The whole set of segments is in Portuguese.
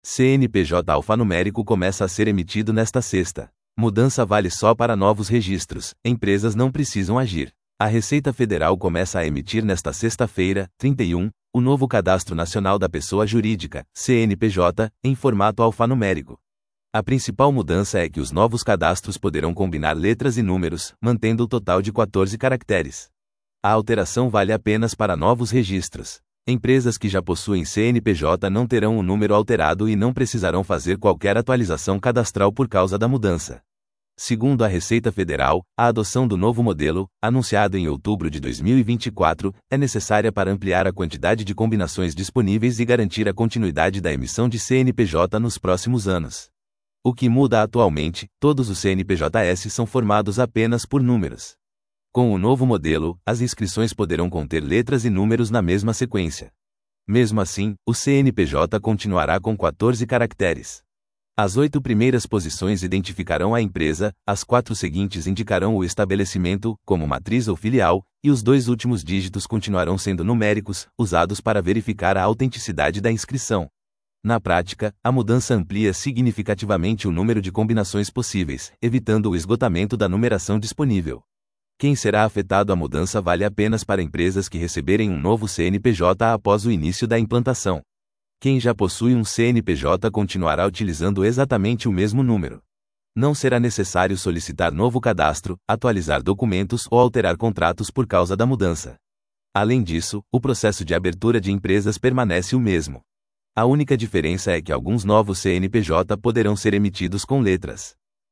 CNPJ alfanumérico começa a ser emitido nesta sexta. Mudança vale só para novos registros, empresas não precisam agir. A Receita Federal começa a emitir nesta sexta-feira, 31, o novo Cadastro Nacional da Pessoa Jurídica, CNPJ, em formato alfanumérico. A principal mudança é que os novos cadastros poderão combinar letras e números, mantendo o total de 14 caracteres. A alteração vale apenas para novos registros. Empresas que já possuem CNPJ não terão o número alterado e não precisarão fazer qualquer atualização cadastral por causa da mudança. Segundo a Receita Federal, a adoção do novo modelo, anunciado em outubro de 2024, é necessária para ampliar a quantidade de combinações disponíveis e garantir a continuidade da emissão de CNPJ nos próximos anos. O que muda atualmente, todos os CNPJs são formados apenas por números. Com o novo modelo, as inscrições poderão conter letras e números na mesma sequência. Mesmo assim, o CNPJ continuará com 14 caracteres. As 8 primeiras posições identificarão a empresa, as 4 seguintes indicarão o estabelecimento, como matriz ou filial, e os 2 últimos dígitos continuarão sendo numéricos, usados para verificar a autenticidade da inscrição. Na prática, a mudança amplia significativamente o número de combinações possíveis, evitando o esgotamento da numeração disponível. Quem será afetado a mudança vale apenas para empresas que receberem um novo CNPJ após o início da implantação. Quem já possui um CNPJ continuará utilizando exatamente o mesmo número. Não será necessário solicitar novo cadastro, atualizar documentos ou alterar contratos por causa da mudança. Além disso, o processo de abertura de empresas permanece o mesmo. A única diferença é que alguns novos CNPJ poderão ser emitidos com letras.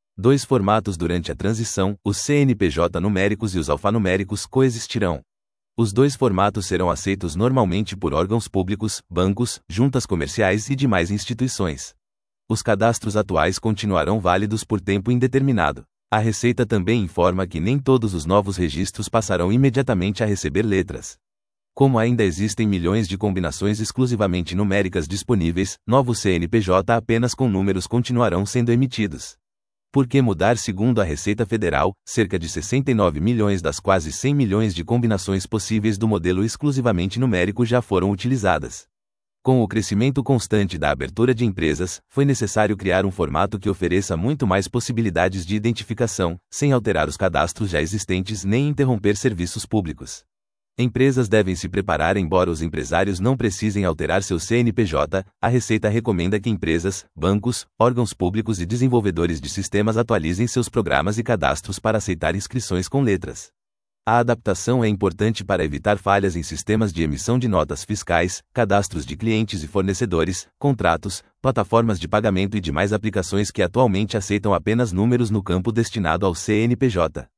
2 formatos durante a transição, os CNPJ numéricos e os alfanuméricos coexistirão. Os 2 formatos serão aceitos normalmente por órgãos públicos, bancos, juntas comerciais e demais instituições. Os cadastros atuais continuarão válidos por tempo indeterminado. A Receita também informa que nem todos os novos registros passarão imediatamente a receber letras. Como ainda existem milhões de combinações exclusivamente numéricas disponíveis, novos CNPJ apenas com números continuarão sendo emitidos. Por que mudar? Segundo a Receita Federal, cerca de 69 milhões das quase 100 milhões de combinações possíveis do modelo exclusivamente numérico já foram utilizadas. Com o crescimento constante da abertura de empresas, foi necessário criar um formato que ofereça muito mais possibilidades de identificação, sem alterar os cadastros já existentes nem interromper serviços públicos. Empresas devem se preparar. Embora os empresários não precisem alterar seu CNPJ, a Receita recomenda que empresas, bancos, órgãos públicos e desenvolvedores de sistemas atualizem seus programas e cadastros para aceitar inscrições com letras. A adaptação é importante para evitar falhas em sistemas de emissão de notas fiscais, cadastros de clientes e fornecedores, contratos, plataformas de pagamento e demais aplicações que atualmente aceitam apenas números no campo destinado ao CNPJ.